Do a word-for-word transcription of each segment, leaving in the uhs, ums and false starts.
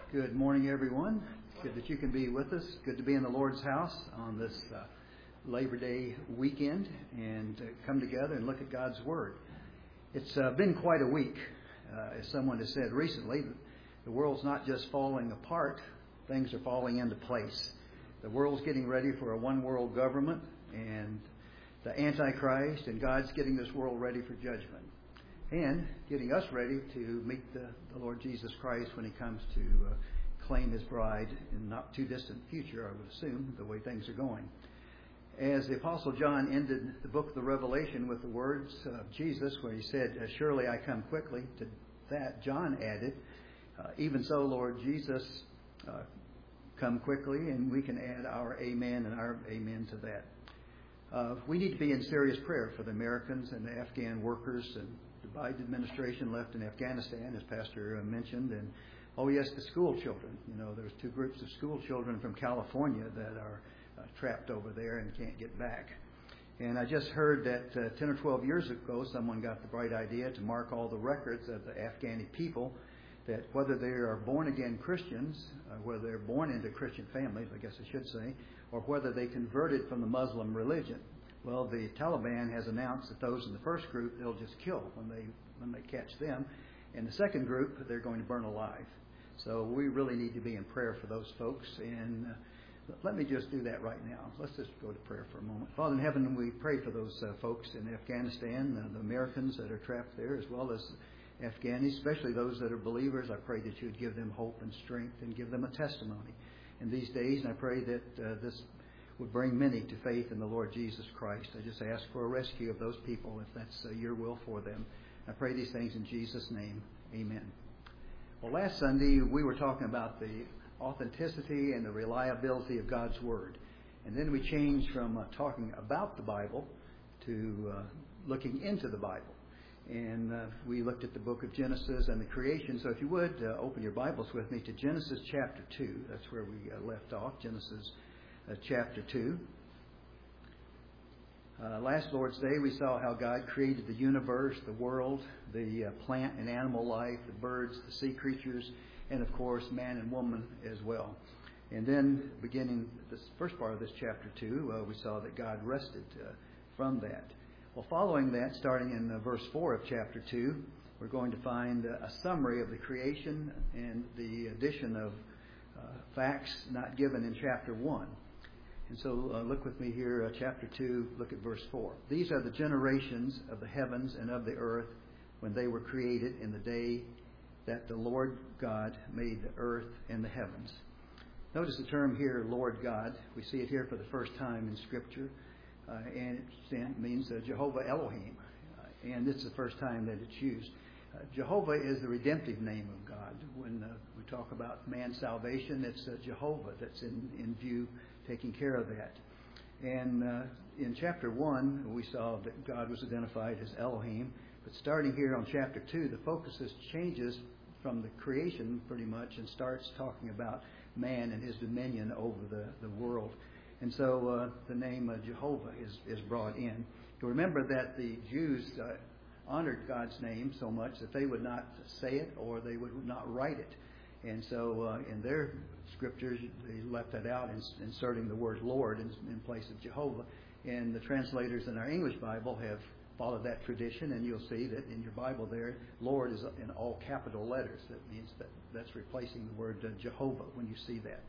Good morning, everyone. Good that you can be with us. Good to be in the Lord's house on this uh, Labor Day weekend and uh, come together and look at God's Word. It's uh, been quite a week. Uh, as someone has said recently, the world's not just falling apart, things are falling into place. The world's getting ready for a one-world government, and the Antichrist, and God's getting this world ready for judgment. And getting us ready to meet the, the Lord Jesus Christ when He comes to uh, claim His bride in not too distant future, I would assume, the way things are going. As the Apostle John ended the book of the Revelation with the words of Jesus, where he said, "Surely I come quickly," to that John added, uh, "Even so, Lord Jesus, uh, come quickly," and we can add our amen and our amen to that. Uh, we need to be in serious prayer for the Americans and the Afghan workers and the Biden administration left in Afghanistan, as Pastor mentioned, and oh yes, the school children. You know, there's two groups of school children from California that are uh, trapped over there and can't get back. And I just heard that uh, ten or twelve years ago, someone got the bright idea to mark all the records of the Afghani people, that whether they are born-again Christians, uh, whether they're born into Christian families, I guess I should say, or whether they converted from the Muslim religion. Well, the Taliban has announced that those in the first group they'll just kill when they when they catch them. And the second group, they're going to burn alive. So we really need to be in prayer for those folks. And uh, let me just do that right now. Let's just go to prayer for a moment. Father in heaven, we pray for those uh, folks in Afghanistan, uh, the Americans that are trapped there, as well as Afghanis, especially those that are believers. I pray that you would give them hope and strength and give them a testimony in these days. And I pray that uh, this would bring many to faith in the Lord Jesus Christ. I just ask for a rescue of those people if that's uh, your will for them. I pray these things in Jesus' name. Amen. Well, last Sunday we were talking about the authenticity and the reliability of God's Word. And then we changed from uh, talking about the Bible to uh, looking into the Bible. And uh, we looked at the book of Genesis and the creation. So if you would, uh, open your Bibles with me to Genesis chapter two. That's where we uh, left off, Genesis uh, chapter two. Uh, last Lord's Day, we saw how God created the universe, the world, the uh, plant and animal life, the birds, the sea creatures, and of course, man and woman as well. And then, beginning this first part of this chapter two, uh, we saw that God rested uh, from that. Well, following that, starting in uh, verse four of chapter two, we're going to find uh, a summary of the creation and the addition of uh, facts not given in chapter one. And so uh, look with me here, uh, chapter two, look at verse four. "These are the generations of the heavens and of the earth when they were created in the day that the Lord God made the earth and the heavens." Notice the term here, Lord God. We see it here for the first time in Scripture. Uh, and it means uh, Jehovah Elohim. Uh, and it's the first time that it's used. Uh, Jehovah is the redemptive name of God. When uh, we talk about man's salvation, it's uh, Jehovah that's in, in view, taking care of that. And uh, in chapter one, we saw that God was identified as Elohim. But starting here on chapter two, the focus changes from the creation pretty much and starts talking about man and his dominion over the, the world. And so uh, the name uh, Jehovah is, is brought in. You remember that the Jews uh, honored God's name so much that they would not say it or they would not write it. And so uh, in their scriptures, they left that out, inserting the word Lord in, in place of Jehovah. And the translators in our English Bible have followed that tradition, and you'll see that in your Bible there, Lord is in all capital letters. That means that that's replacing the word uh, Jehovah when you see that.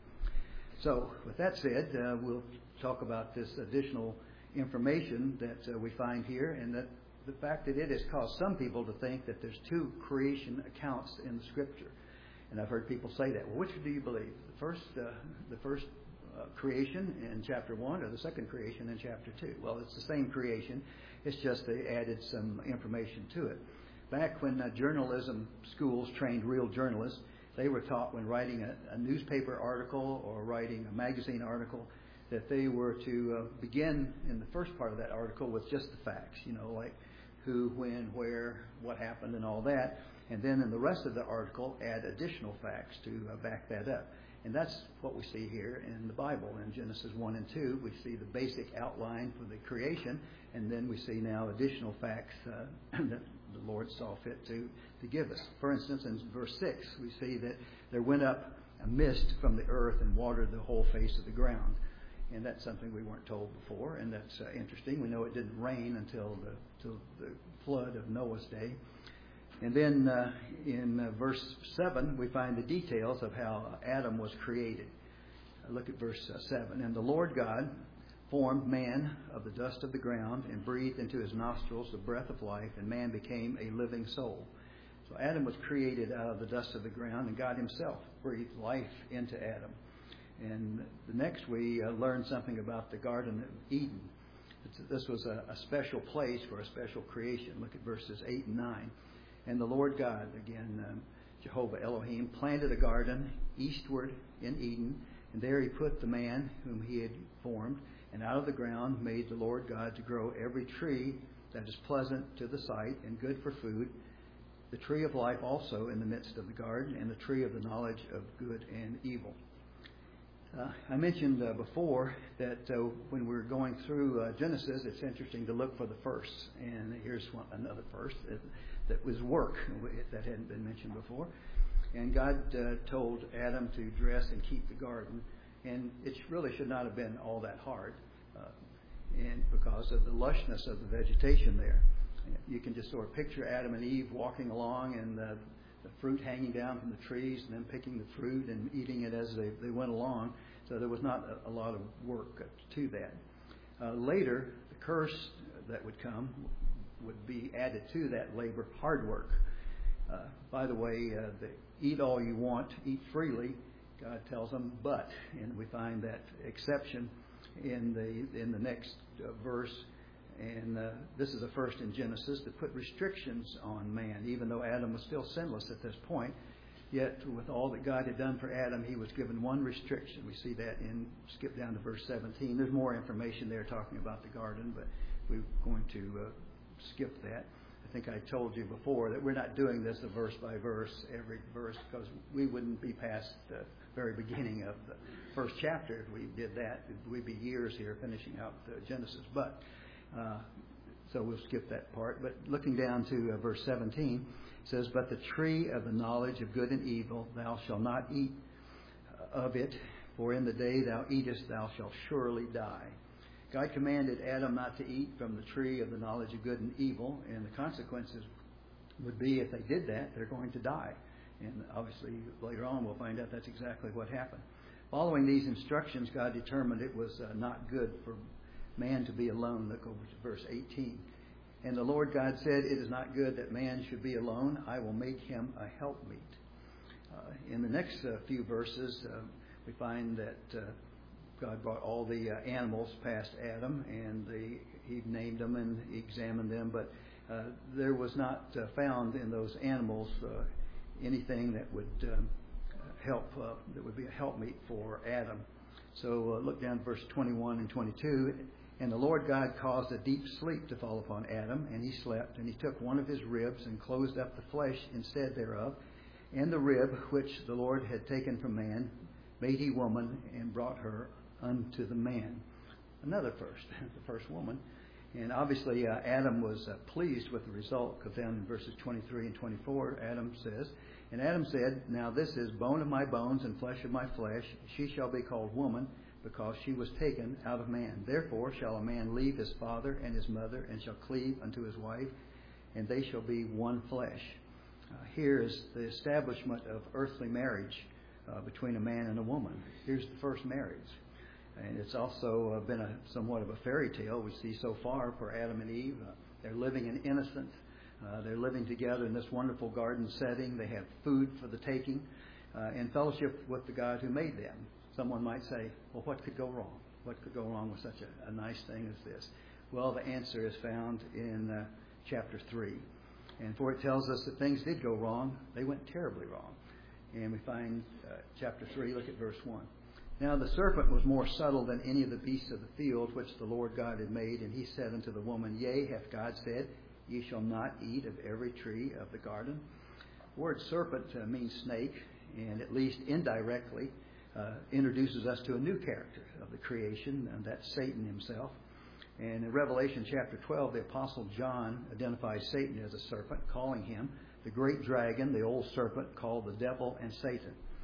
So, with that said, uh, we'll talk about this additional information that uh, we find here, and that the fact that it has caused some people to think that there's two creation accounts in the Scripture. And I've heard people say that. Well, which do you believe? The first, uh, the first uh, creation in chapter one, or the second creation in chapter two? Well, it's the same creation. It's just they added some information to it. Back when uh, journalism schools trained real journalists, they were taught when writing a, a newspaper article or writing a magazine article that they were to uh, begin in the first part of that article with just the facts, you know, like who, when, where, what happened, and all that. And then in the rest of the article, add additional facts to uh, back that up. And that's what we see here in the Bible. In Genesis one and two, we see the basic outline for the creation, and then we see now additional facts uh, that the Lord saw fit to, to give us. For instance, in verse six, we see that there went up a mist from the earth and watered the whole face of the ground. And that's something we weren't told before, and that's uh, interesting. We know it didn't rain until the, till the flood of Noah's day. And then uh, in uh, verse seven, we find the details of how Adam was created. Uh, look at verse uh, seven. And the Lord God formed man of the dust of the ground and breathed into his nostrils the breath of life, and man became a living soul. So Adam was created out of the dust of the ground, and God himself breathed life into Adam. And the next we uh, learn something about the Garden of Eden. It's, this was a, a special place for a special creation. Look at verses eight and nine. And the Lord God, again, um, Jehovah Elohim, planted a garden eastward in Eden, and there he put the man whom he had formed, and out of the ground made the Lord God to grow every tree that is pleasant to the sight and good for food, the tree of life also in the midst of the garden, and the tree of the knowledge of good and evil. Uh, I mentioned uh, before that uh, when we're going through uh, Genesis, it's interesting to look for the firsts. And here's one, another first that, that was work that hadn't been mentioned before. And God uh, told Adam to dress and keep the garden. And it really should not have been all that hard, uh, and because of the lushness of the vegetation there. You can just sort of picture Adam and Eve walking along and uh, the fruit hanging down from the trees, and then picking the fruit and eating it as they, they went along. So there was not a, a lot of work to that. Uh, later, the curse that would come would be added to that labor, hard work. Uh, by the way, uh, the eat all you want, eat freely, God tells them, but, and we find that exception in the in the next uh, verse. And uh, this is the first in Genesis to put restrictions on man, even though Adam was still sinless at this point. Yet, with all that God had done for Adam, he was given one restriction. We see that in, skip down to verse seventeen. There's more information there talking about the garden, but we're going to uh, skip that. I think I told you before that we're not doing this a verse by verse, every verse, because we wouldn't be past the very beginning of the first chapter if we did that. We'd be years here finishing out the Genesis. But Uh, so we'll skip that part. But looking down to uh, verse seventeen, it says, "But the tree of the knowledge of good and evil, thou shalt not eat of it, for in the day thou eatest, thou shalt surely die." God commanded Adam not to eat from the tree of the knowledge of good and evil, and the consequences would be, if they did that, they're going to die. And obviously, later on, we'll find out that's exactly what happened. Following these instructions, God determined it was uh, not good for man to be alone. Look over to verse eighteen. "And the Lord God said, It is not good that man should be alone. I will make him a helpmeet." Uh, in the next uh, few verses, uh, we find that uh, God brought all the uh, animals past Adam, and the, he named them and examined them. But uh, there was not uh, found in those animals uh, anything that would um, help, uh, that would be a helpmeet for Adam. So uh, look down at verse twenty-one and twenty-two. "And the Lord God caused a deep sleep to fall upon Adam, and he slept. And he took one of his ribs and closed up the flesh instead thereof. And the rib which the Lord had taken from man made he woman, and brought her unto the man." Another first, the first woman. And obviously uh, Adam was uh, pleased with the result, because down in verses twenty-three and twenty-four, Adam says, "And Adam said, Now this is bone of my bones and flesh of my flesh. She shall be called woman, because she was taken out of man. Therefore shall a man leave his father and his mother, and shall cleave unto his wife, and they shall be one flesh." Uh, here is the establishment of earthly marriage uh, between a man and a woman. Here's the first marriage. And it's also uh, been a somewhat of a fairy tale we see so far for Adam and Eve. Uh, they're living in innocence. Uh, they're living together in this wonderful garden setting. They have food for the taking, uh, and fellowship with the God who made them. Someone might say, well, what could go wrong? What could go wrong with such a, a nice thing as this? Well, the answer is found in uh, chapter three. And for it tells us that things did go wrong. They went terribly wrong. And we find uh, chapter three, look at verse one. "Now the serpent was more subtle than any of the beasts of the field which the Lord God had made. And he said unto the woman, Yea, hath God said, Ye shall not eat of every tree of the garden?" The word serpent uh, means snake, and at least indirectly uh, introduces us to a new character of the creation, and that's Satan himself. And in Revelation chapter twelve, the Apostle John identifies Satan as a serpent, calling him the great dragon, the old serpent called the devil and Satan.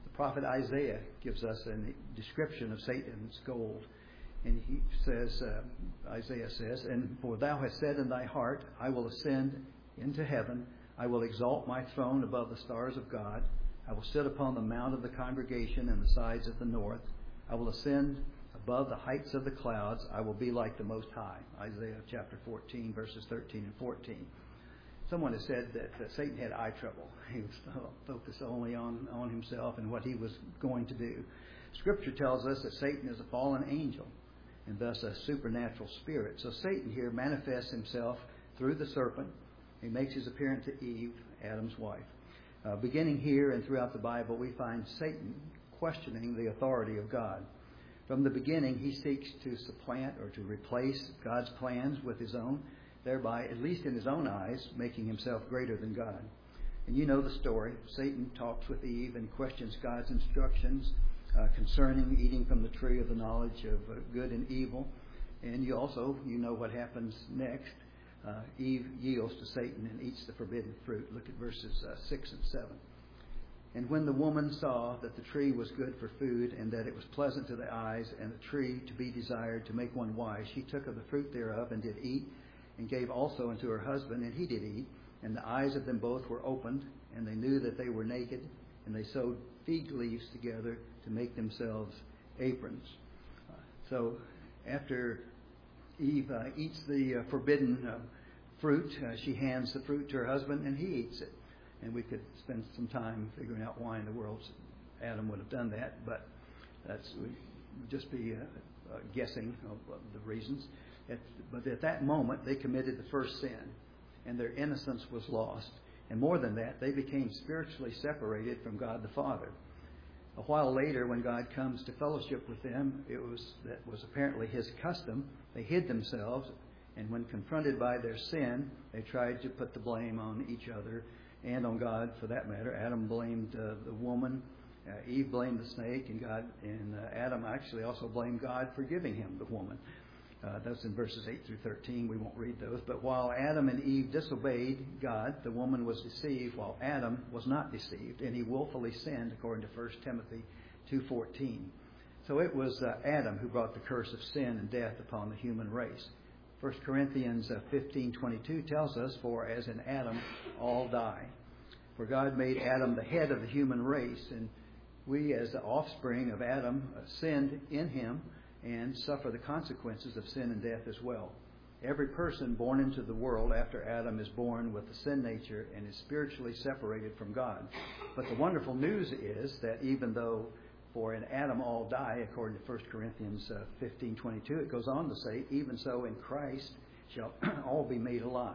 The prophet Isaiah gives us a description of Satan's gold. And he says, uh, Isaiah says, "And for thou hast said in thy heart, I will ascend into heaven. I will exalt my throne above the stars of God. I will sit upon the mount of the congregation in the sides of the north. I will ascend above the heights of the clouds. I will be like the Most High." Isaiah chapter fourteen, verses thirteen and fourteen. Someone has said that uh, Satan had eye trouble. He was focused only on, on himself and what he was going to do. Scripture tells us that Satan is a fallen angel and thus a supernatural spirit. So Satan here manifests himself through the serpent. He makes his appearance to Eve, Adam's wife. Uh, beginning here and throughout the Bible, we find Satan questioning the authority of God. From the beginning, he seeks to supplant or to replace God's plans with his own, thereby, at least in his own eyes, making himself greater than God. And you know the story. Satan talks with Eve and questions God's instructions uh, concerning eating from the tree of the knowledge of uh, good and evil. And you also, you know what happens next. Uh, Eve yields to Satan and eats the forbidden fruit. Look at verses uh, six and seven. "And when the woman saw that the tree was good for food, and that it was pleasant to the eyes, and a tree to be desired to make one wise, she took of the fruit thereof, and did eat, and gave also unto her husband, and he did eat. And the eyes of them both were opened, and they knew that they were naked, and they sewed fig leaves together to make themselves aprons." Uh, so after Eve uh, eats the uh, forbidden uh, fruit, uh, she hands the fruit to her husband, and he eats it. And we could spend some time figuring out why in the world Adam would have done that, but that's would just be uh, uh, guessing of, of the reasons. At, but at that moment, they committed the first sin, and their innocence was lost. And more than that, they became spiritually separated from God the Father. A while later, when God comes to fellowship with them, it was that was apparently his custom. They hid themselves, and when confronted by their sin, they tried to put the blame on each other and on God, for that matter. Adam blamed uh, the woman, uh, Eve blamed the snake, and God and uh, Adam actually also blamed God for giving him the woman. Uh, that's in verses eight through thirteen. We won't read those. But while Adam and Eve disobeyed God, the woman was deceived, while Adam was not deceived, and he willfully sinned, according to First Timothy two fourteen. So it was uh, Adam who brought the curse of sin and death upon the human race. First Corinthians fifteen twenty-two tells us, "For as in Adam all die." For God made Adam the head of the human race, and we as the offspring of Adam uh, sinned in him and suffer the consequences of sin and death as well. Every person born into the world after Adam is born with the sin nature and is spiritually separated from God. But the wonderful news is that even though for in Adam all die, according to First Corinthians fifteen twenty-two, it goes on to say, even so in Christ shall all be made alive.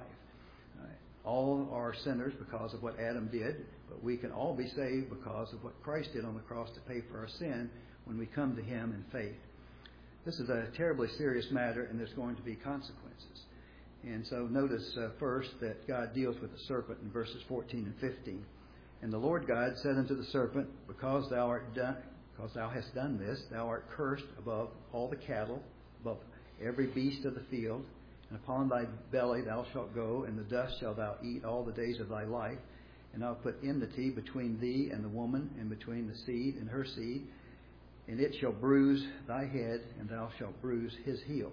Uh, all are sinners because of what Adam did, but we can all be saved because of what Christ did on the cross to pay for our sin when we come to him in faith. This is a terribly serious matter, and there's going to be consequences. And so notice uh, first that God deals with the serpent in verses fourteen and fifteen. "And the Lord God said unto the serpent, Because thou art done, because thou hast done this, thou art cursed above all the cattle, above every beast of the field. And upon thy belly thou shalt go, and the dust shalt thou eat all the days of thy life. And I'll put enmity between thee and the woman, and between the seed and her seed. And it shall bruise thy head, and thou shalt bruise his heel."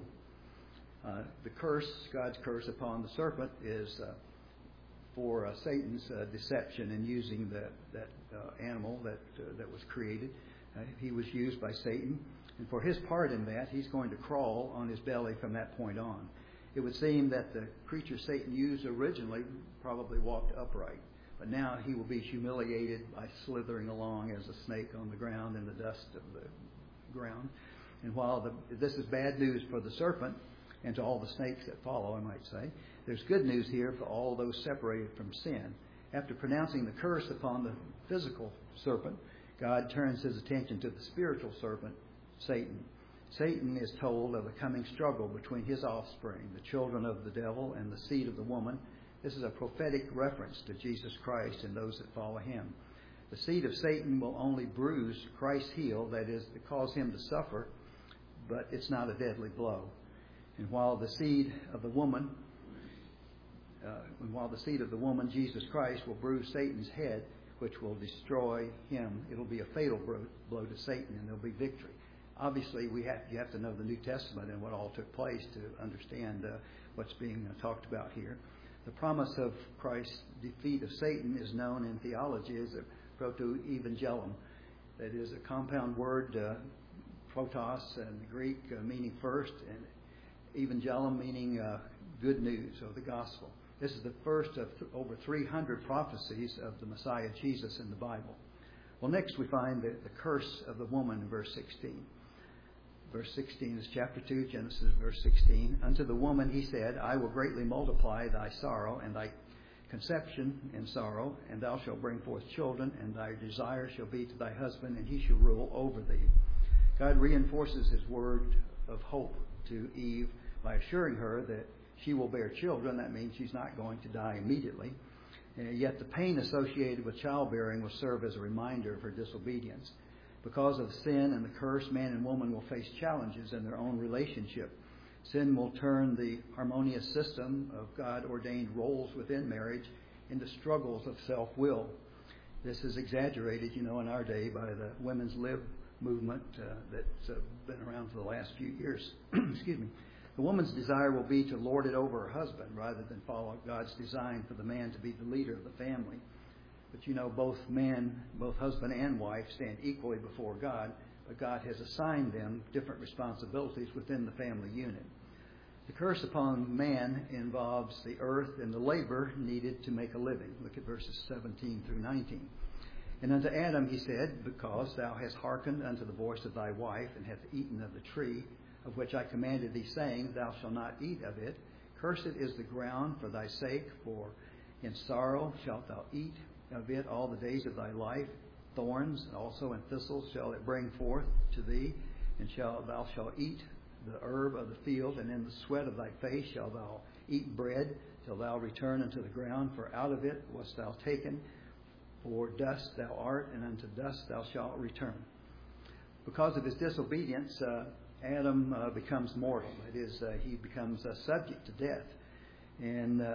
Uh, the curse, God's curse upon the serpent, is uh, for uh, Satan's uh, deception in using the, that uh, animal that uh, that was created. Uh, he was used by Satan, and for his part in that, he's going to crawl on his belly from that point on. It would seem that the creature Satan used originally probably walked upright. But now he will be humiliated by slithering along as a snake on the ground in the dust of the ground. And while the, this is bad news for the serpent and to all the snakes that follow, I might say, there's good news here for all those separated from sin. After pronouncing the curse upon the physical serpent, God turns his attention to the spiritual serpent, Satan. Satan is told of a coming struggle between his offspring, the children of the devil, and the seed of the woman. This is a prophetic reference to Jesus Christ and those that follow him. The seed of Satan will only bruise Christ's heel, that is, to cause him to suffer, but it's not a deadly blow. And while the seed of the woman, uh, and while the seed of the woman, Jesus Christ, will bruise Satan's head, which will destroy him. It'll be a fatal blow to Satan, and there'll be victory. Obviously, we have you have to know the New Testament and what all took place to understand uh, what's being uh, talked about here. The promise of Christ's defeat of Satan is known in theology as a proto-evangelium. That is a compound word, uh, protos in the Greek, uh, meaning first, and evangelium meaning uh, good news or the gospel. This is the first of th- over three hundred prophecies of the Messiah Jesus in the Bible. Well, next we find the, the curse of the woman in verse sixteen. Verse sixteen is chapter two, Genesis, verse sixteen. Unto the woman he said, I will greatly multiply thy sorrow and thy conception in sorrow, and thou shalt bring forth children, and thy desire shall be to thy husband, and he shall rule over thee. God reinforces his word of hope to Eve by assuring her that she will bear children. That means she's not going to die immediately. And yet the pain associated with childbearing will serve as a reminder of her disobedience. Because of sin and the curse, man and woman will face challenges in their own relationship. Sin will turn the harmonious system of God-ordained roles within marriage into struggles of self-will. This is exaggerated, you know, in our day by the women's lib movement uh, that's uh, been around for the last few years. Excuse me. The woman's desire will be to lord it over her husband rather than follow God's design for the man to be the leader of the family. But you know, both men, both husband and wife, stand equally before God, but God has assigned them different responsibilities within the family unit. The curse upon man involves the earth and the labor needed to make a living. Look at verses seventeen through nineteen. And unto Adam he said, Because thou hast hearkened unto the voice of thy wife, and hast eaten of the tree of which I commanded thee, saying, Thou shalt not eat of it. Cursed is the ground for thy sake, for in sorrow shalt thou eat of it all the days of thy life. Thorns also and thistles shall it bring forth to thee, and shall thou shalt eat the herb of the field, and in the sweat of thy face shalt thou eat bread, till thou return unto the ground, for out of it wast thou taken. For dust thou art, and unto dust thou shalt return. Because of his disobedience, uh, Adam uh, becomes mortal. That is, uh, he becomes uh, subject to death. And uh,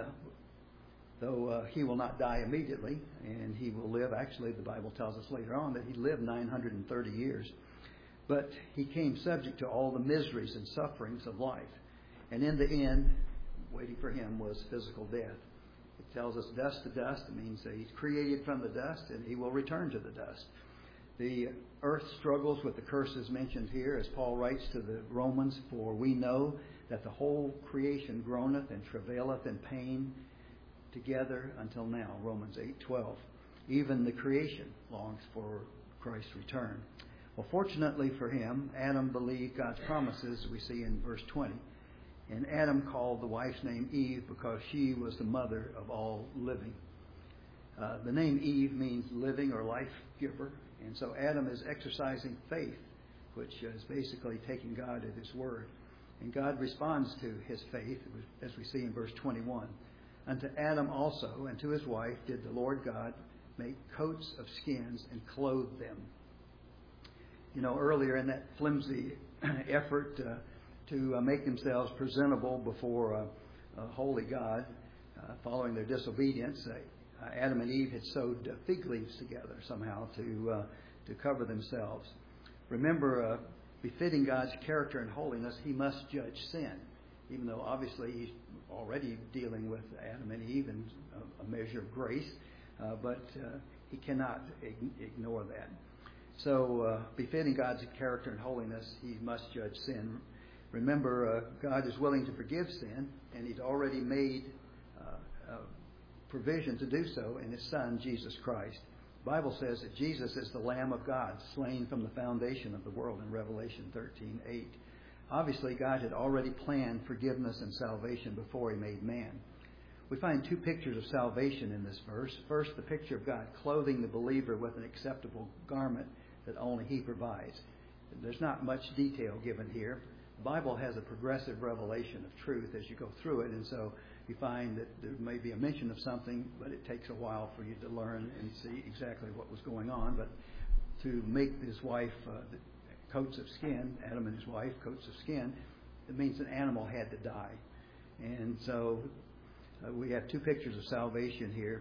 though uh, he will not die immediately, and he will live, actually the Bible tells us later on that he lived nine hundred thirty years, but he came subject to all the miseries and sufferings of life. And in the end, waiting for him was physical death. It tells us dust to dust. It means that he's created from the dust, and he will return to the dust. The earth struggles with the curses mentioned here, as Paul writes to the Romans, For we know that the whole creation groaneth and travaileth in pain together until now, Romans eight twelve. Even the creation longs for Christ's return. Well, fortunately for him, Adam believed God's promises, we see in verse twenty. And Adam called the wife's name Eve because she was the mother of all living. Uh, the name Eve means living or life giver. And so Adam is exercising faith, which is basically taking God at his word. And God responds to his faith, as we see in verse twenty-one. Unto Adam also and to his wife did the Lord God make coats of skins and clothe them. You know, earlier in that flimsy effort uh, to uh, make themselves presentable before uh, a holy God, uh, following their disobedience, uh, uh, Adam and Eve had sewed uh, fig leaves together somehow to uh, to cover themselves. Remember, uh, befitting God's character and holiness, he must judge sin, even though obviously he's already dealing with Adam and Eve in a, a measure of grace, uh, but uh, he cannot ig- ignore that. So, uh, befitting God's character and holiness, he must judge sin. Remember, uh, God is willing to forgive sin, and he's already made uh, uh, provision to do so in his Son, Jesus Christ. The Bible says that Jesus is the Lamb of God, slain from the foundation of the world in Revelation thirteen eight. Obviously, God had already planned forgiveness and salvation before he made man. We find two pictures of salvation in this verse. First, the picture of God clothing the believer with an acceptable garment that only he provides. There's not much detail given here. The Bible has a progressive revelation of truth as you go through it, and so you find that there may be a mention of something, but it takes a while for you to learn and see exactly what was going on. But to make his wife uh, coats of skin, Adam and his wife, coats of skin, it means an animal had to die. And so uh, we have two pictures of salvation here.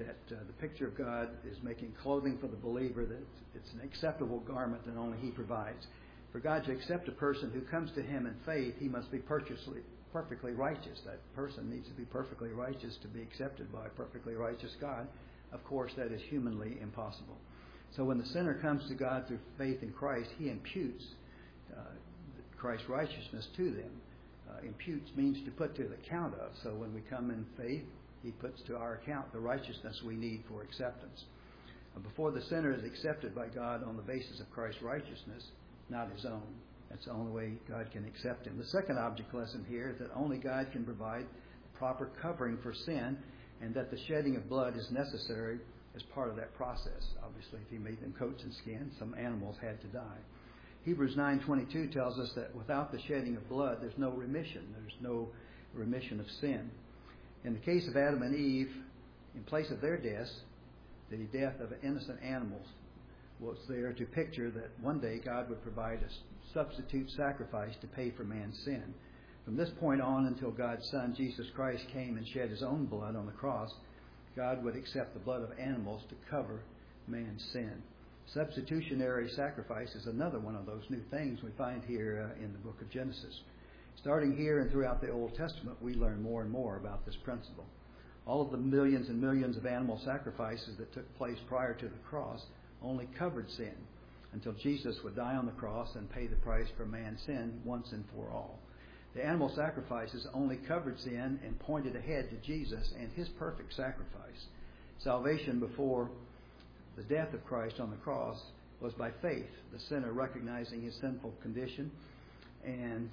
that uh, the picture of God is making clothing for the believer, that it's an acceptable garment that only He provides. For God to accept a person who comes to Him in faith, he must be perfectly righteous. That person needs to be perfectly righteous to be accepted by a perfectly righteous God. Of course, that is humanly impossible. So when the sinner comes to God through faith in Christ, He imputes uh, Christ's righteousness to them. Uh, imputes means to put to the account of. So when we come in faith, He puts to our account the righteousness we need for acceptance. Uh, before the sinner is accepted by God on the basis of Christ's righteousness, not his own. That's the only way God can accept him. The second object lesson here is that only God can provide proper covering for sin, and that the shedding of blood is necessary as part of that process. Obviously, if He made them coats and skin, some animals had to die. Hebrews nine twenty-two tells us that without the shedding of blood, there's no remission. There's no remission of sin. In the case of Adam and Eve, in place of their deaths, the death of innocent animals was there to picture that one day God would provide a substitute sacrifice to pay for man's sin. From this point on until God's Son, Jesus Christ, came and shed His own blood on the cross, God would accept the blood of animals to cover man's sin. Substitutionary sacrifice is another one of those new things we find here uh, in the book of Genesis. Starting here and throughout the Old Testament, we learn more and more about this principle. All of the millions and millions of animal sacrifices that took place prior to the cross only covered sin until Jesus would die on the cross and pay the price for man's sin once and for all. The animal sacrifices only covered sin and pointed ahead to Jesus and His perfect sacrifice. Salvation before the death of Christ on the cross was by faith, the sinner recognizing his sinful condition, and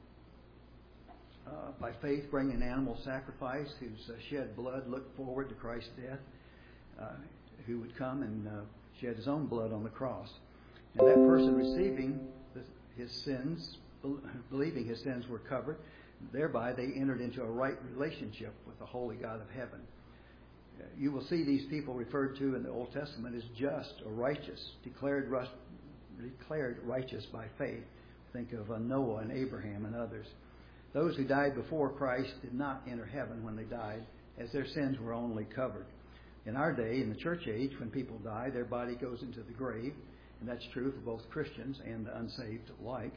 uh, by faith bringing an animal sacrifice whose uh, shed blood looked forward to Christ's death, uh, who would come and uh, shed His own blood on the cross. And that person receiving the, his sins, believing his sins were covered, thereby they entered into a right relationship with the holy God of heaven. You will see these people referred to in the Old Testament as just or righteous, declared, declared righteous by faith. Think of uh, Noah and Abraham and others. Those who died before Christ did not enter heaven when they died, as their sins were only covered. In our day, in the church age, when people die, their body goes into the grave, and that's true for both Christians and the unsaved alike.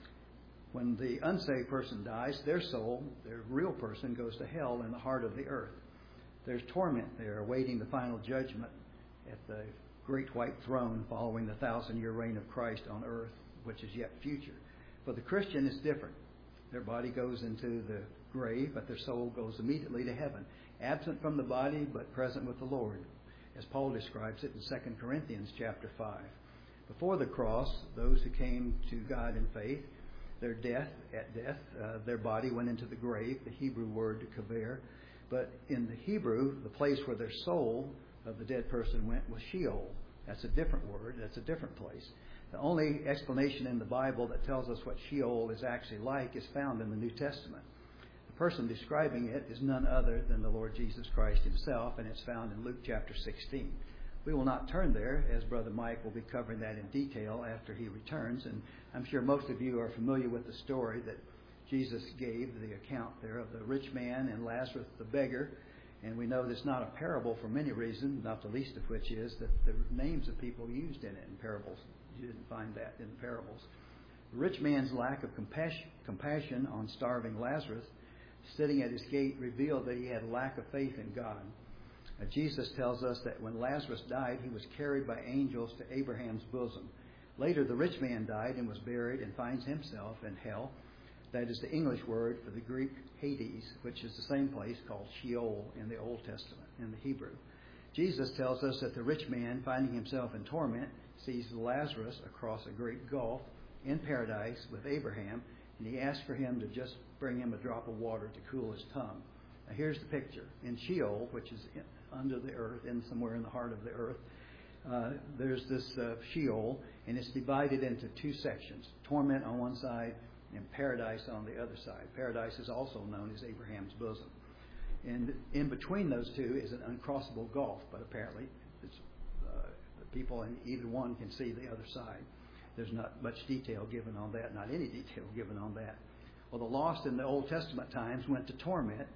When the unsaved person dies, their soul, their real person, goes to hell in the heart of the earth. There's torment there awaiting the final judgment at the great white throne following the thousand-year reign of Christ on earth, which is yet future. For the Christian, it's different. Their body goes into the grave, but their soul goes immediately to heaven, absent from the body but present with the Lord, as Paul describes it in Second Corinthians chapter five. Before the cross, those who came to God in faith, their death, at death, uh, their body went into the grave, the Hebrew word kaver. But in the Hebrew, the place where their soul of the dead person went was Sheol. That's a different word. That's a different place. The only explanation in the Bible that tells us what Sheol is actually like is found in the New Testament. The person describing it is none other than the Lord Jesus Christ Himself, and it's found in Luke chapter sixteen. We will not turn there, as Brother Mike will be covering that in detail after he returns. And I'm sure most of you are familiar with the story that Jesus gave, the account there of the rich man and Lazarus the beggar. And we know this is not a parable for many reasons, not the least of which is that the names of people used in it in parables. You didn't find that in the parables. The rich man's lack of compassion, compassion on starving Lazarus sitting at his gate revealed that he had a lack of faith in God. Uh, Jesus tells us that when Lazarus died, he was carried by angels to Abraham's bosom. Later, the rich man died and was buried and finds himself in hell. That is the English word for the Greek Hades, which is the same place called Sheol in the Old Testament, in the Hebrew. Jesus tells us that the rich man, finding himself in torment, sees Lazarus across a great gulf in paradise with Abraham, and he asks for him to just bring him a drop of water to cool his tongue. Now, here's the picture. In Sheol, which is in, under the earth, in somewhere in the heart of the earth, uh, there's this uh, Sheol, and it's divided into two sections, torment on one side and paradise on the other side. Paradise is also known as Abraham's bosom. And in between those two is an uncrossable gulf, but apparently it's, uh, the people in either one can see the other side. There's not much detail given on that, not any detail given on that. Well, the lost in the Old Testament times went to torment,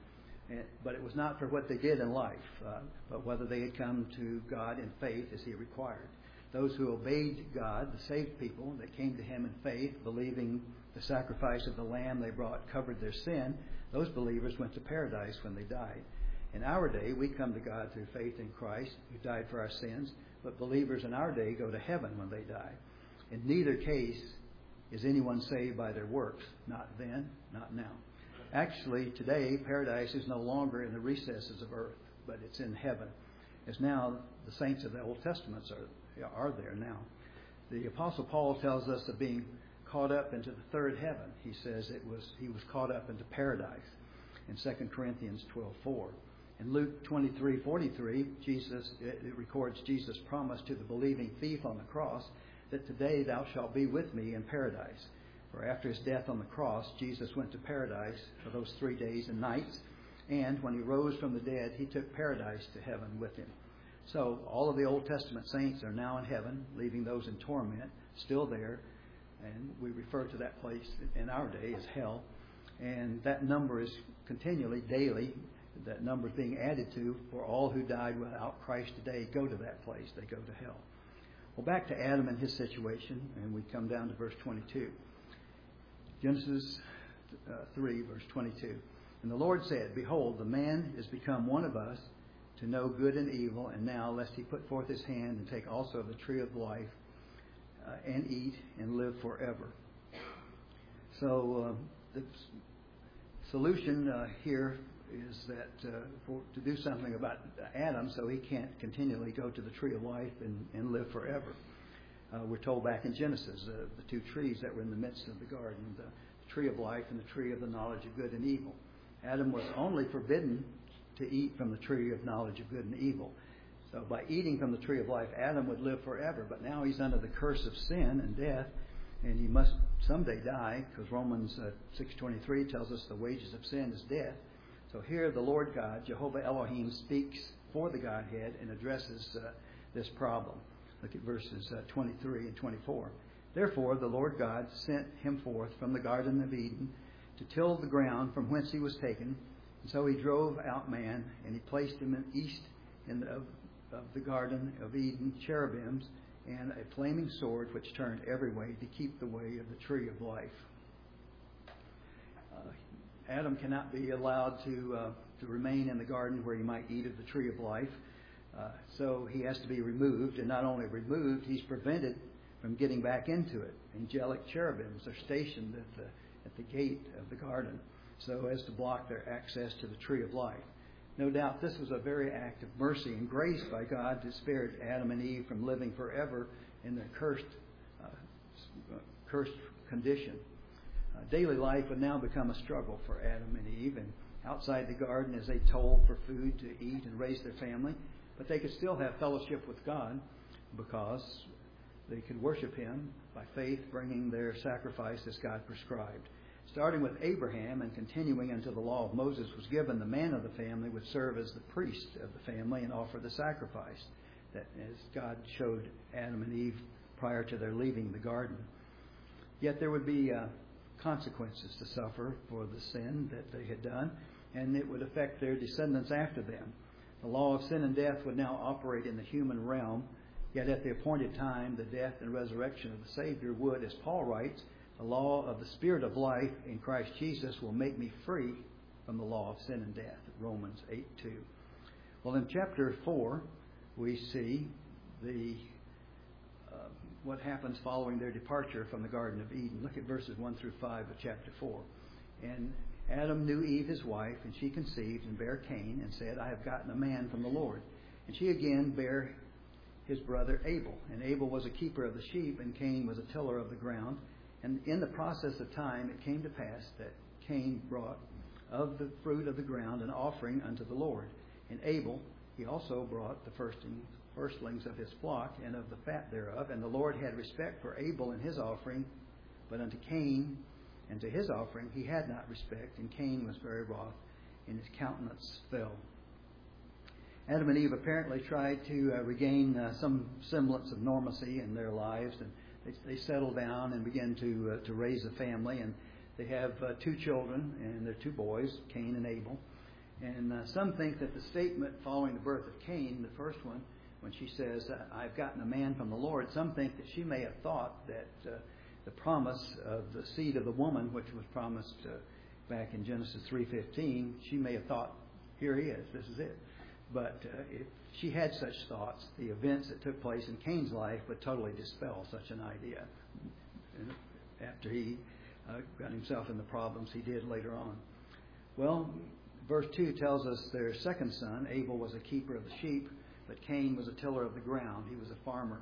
And, but it was not for what they did in life, uh, but whether they had come to God in faith as He required. Those who obeyed God, the saved people that came to Him in faith, believing the sacrifice of the Lamb they brought covered their sin, those believers went to paradise when they died. In our day, we come to God through faith in Christ, who died for our sins, but believers in our day go to heaven when they die. In neither case is anyone saved by their works, not then, not now. Actually, today, paradise is no longer in the recesses of earth, but it's in heaven. As now, the saints of the Old Testament are, are there now. The Apostle Paul tells us of being caught up into the third heaven. He says it was he was caught up into paradise in Second Corinthians twelve four. In Luke twenty-three forty-three, Jesus, it records Jesus' promise to the believing thief on the cross that today thou shalt be with me in paradise. For after His death on the cross, Jesus went to paradise for those three days and nights. And when He rose from the dead, He took paradise to heaven with Him. So all of the Old Testament saints are now in heaven, leaving those in torment, still there. And we refer to that place in our day as hell. And that number is continually, daily, that number is being added to for all who died without Christ today go to that place. They go to hell. Well, back to Adam and his situation, and we come down to verse twenty-two. Genesis uh, three, verse twenty-two. And the Lord said, Behold, the man is become one of us to know good and evil, and now lest he put forth his hand and take also of the tree of life uh, and eat and live forever. So uh, the solution uh, here is that uh, for, to do something about Adam so he can't continually go to the tree of life and, and live forever. Uh, we're told back in Genesis, uh, the two trees that were in the midst of the garden, the tree of life and the tree of the knowledge of good and evil. Adam was only forbidden to eat from the tree of knowledge of good and evil. So by eating from the tree of life, Adam would live forever. But now he's under the curse of sin and death, and he must someday die, because Romans uh, six twenty-three tells us the wages of sin is death. So here the Lord God, Jehovah Elohim, speaks for the Godhead and addresses uh, this problem. Look at verses uh, twenty-three and twenty-four. Therefore the Lord God sent him forth from the Garden of Eden to till the ground from whence he was taken. And so he drove out man, and he placed him in east in the, of, of the Garden of Eden cherubims and a flaming sword which turned every way to keep the way of the tree of life. Uh, Adam cannot be allowed to uh, to remain in the garden where he might eat of the tree of life. Uh, so he has to be removed, and not only removed, he's prevented from getting back into it. Angelic cherubims are stationed at the at the gate of the garden, so as to block their access to the tree of life. No doubt this was a very act of mercy and grace by God to spare Adam and Eve from living forever in their cursed, uh, cursed condition. Uh, daily life would now become a struggle for Adam and Eve, and outside the garden as they toiled for food to eat and raise their family, but they could still have fellowship with God because they could worship Him by faith, bringing their sacrifice as God prescribed. Starting with Abraham and continuing until the law of Moses was given, the man of the family would serve as the priest of the family and offer the sacrifice, that as God showed Adam and Eve prior to their leaving the garden. Yet there would be uh, consequences to suffer for the sin that they had done, and it would affect their descendants after them. The law of sin and death would now operate in the human realm, yet at the appointed time, the death and resurrection of the Savior would, as Paul writes, the law of the Spirit of life in Christ Jesus will make me free from the law of sin and death. Romans eight two. Well, in chapter four, we see the uh, what happens following their departure from the Garden of Eden. Look at verses one through five of chapter four. And Adam knew Eve his wife, and she conceived and bare Cain, and said, I have gotten a man from the Lord. And she again bare his brother Abel. And Abel was a keeper of the sheep, and Cain was a tiller of the ground. And in the process of time it came to pass that Cain brought of the fruit of the ground an offering unto the Lord. And Abel, he also brought the firstlings of his flock and of the fat thereof. And the Lord had respect for Abel and his offering, but unto Cain and to his offering he had not respect. And Cain was very wroth, and his countenance fell. Adam and Eve apparently tried to uh, regain uh, some semblance of normalcy in their lives, and They, they settle down and begin to uh, to raise a family, and they have uh, two children, and they're two boys, Cain and Abel. And uh, some think that the statement following the birth of Cain, the first one, when she says, I've gotten a man from the Lord, some think that she may have thought that uh, the promise of the seed of the woman, which was promised uh, back in Genesis three fifteen, she may have thought, here he is, this is it. But uh, if she had such thoughts, the events that took place in Cain's life would totally dispel such an idea. And after he uh, got himself in the problems he did later on. Well, verse two tells us their second son, Abel, was a keeper of the sheep, but Cain was a tiller of the ground. He was a farmer.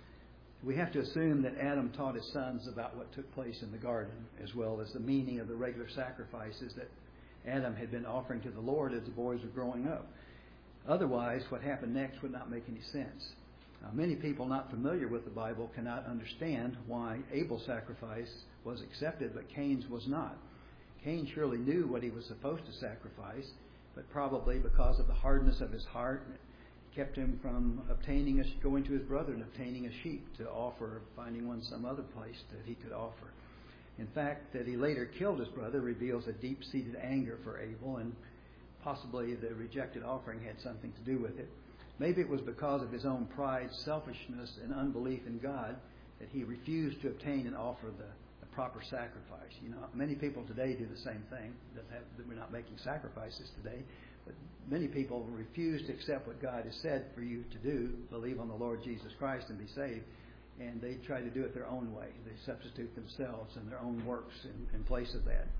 We have to assume that Adam taught his sons about what took place in the garden, as well as the meaning of the regular sacrifices that Adam had been offering to the Lord as the boys were growing up. Otherwise, what happened next would not make any sense. Uh, many people not familiar with the Bible cannot understand why Abel's sacrifice was accepted, but Cain's was not. Cain surely knew what he was supposed to sacrifice, but probably because of the hardness of his heart, kept him from obtaining a, going to his brother and obtaining a sheep to offer, finding one some other place that he could offer. In fact, that he later killed his brother reveals a deep-seated anger for Abel, and possibly the rejected offering had something to do with it. Maybe it was because of his own pride, selfishness, and unbelief in God that he refused to obtain and offer the, the proper sacrifice. You know, many people today do the same thing. Doesn't have, we're not making sacrifices today, but many people refuse to accept what God has said for you to do, believe on the Lord Jesus Christ and be saved, and they try to do it their own way. They substitute themselves and their own works in, in place of that.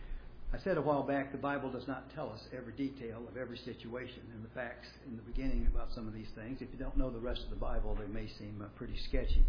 I said a while back, the Bible does not tell us every detail of every situation and the facts in the beginning about some of these things. If you don't know the rest of the Bible, they may seem uh, pretty sketchy.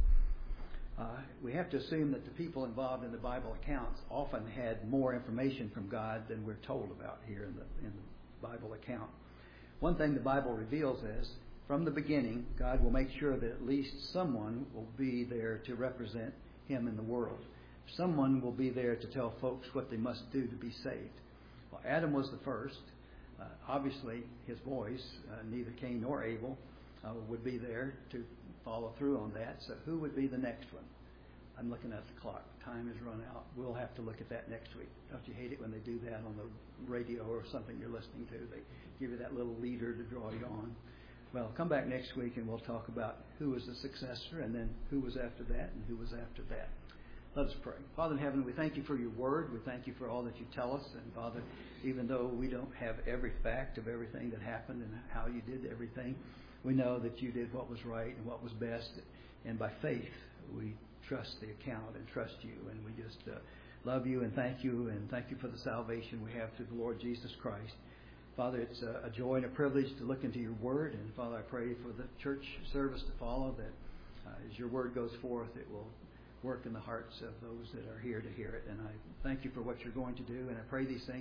Uh, we have to assume that the people involved in the Bible accounts often had more information from God than we're told about here in the, in the Bible account. One thing the Bible reveals is, from the beginning, God will make sure that at least someone will be there to represent Him in the world. Someone will be there to tell folks what they must do to be saved. Well, Adam was the first. Uh, obviously, his boys, uh, neither Cain nor Abel, uh, would be there to follow through on that. So who would be the next one? I'm looking at the clock. Time has run out. We'll have to look at that next week. Don't you hate it when they do that on the radio or something you're listening to? They give you that little leader to draw you on. Well, come back next week and we'll talk about who was the successor and then who was after that and who was after that. Let us pray. Father in heaven, we thank you for your word. We thank you for all that you tell us. And Father, even though we don't have every fact of everything that happened and how you did everything, we know that you did what was right and what was best. And by faith, we trust the account and trust you. And we just uh, love you and thank you. And thank you for the salvation we have through the Lord Jesus Christ. Father, it's a, a joy and a privilege to look into your word. And Father, I pray for the church service to follow, that uh, as your word goes forth, it will work in the hearts of those that are here to hear it. And I thank you for what you're going to do. And I pray these things